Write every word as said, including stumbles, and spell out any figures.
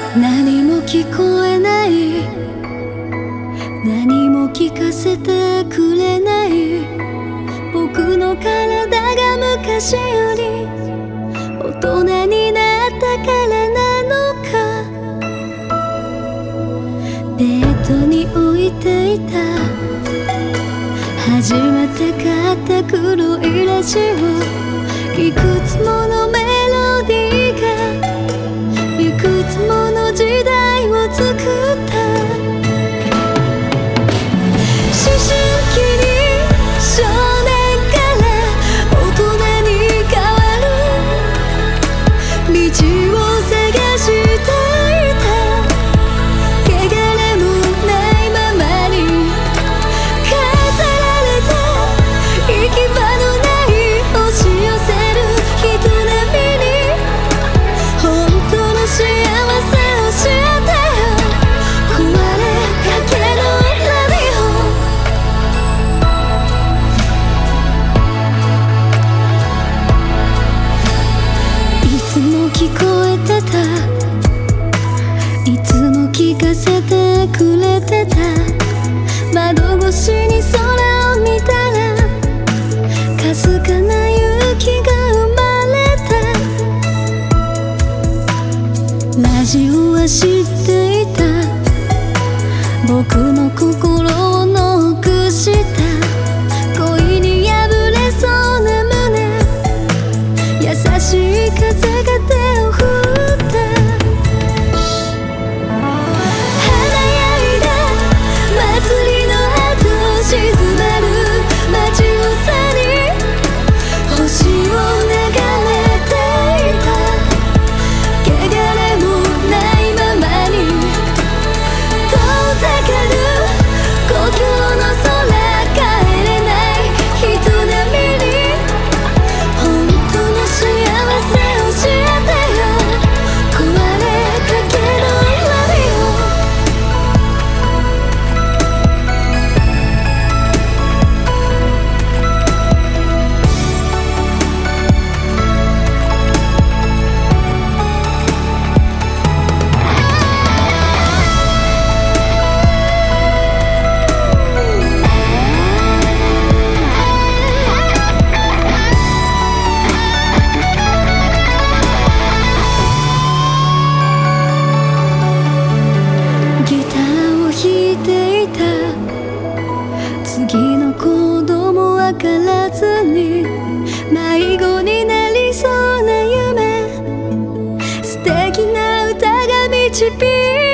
何も聞こえない、何も聞かせてくれない、僕の体が昔より大人になったからなのか。ベッドに置いていた初めて買った黒いラジオ、いくつものメロディーがいくつもの時代を作った。思春期に少年から大人に変わる道を探していた。汚れもないままに飾られた行き場のない押し寄せる人並みに本当の幸せ教えてよ。壊れかけのラディオ、いつも聞こえてた、いつも聞かせてくれてた。窓越しに空を見たらかすかな勇気が生まれた。ラジオは知っていた、僕の心をノックした。恋に破れそうな胸、優しい風が手を振った。華やいだ祭りの後静まる街を去り、星を流れていた。汚れもないままに遠ざかる故郷の空、帰れない人並みに本当の幸せ教えてよ。壊れかけのラディオ、ギターを弾いていた。次のコードもわからずに迷子になりそうな夢、素敵な歌が導い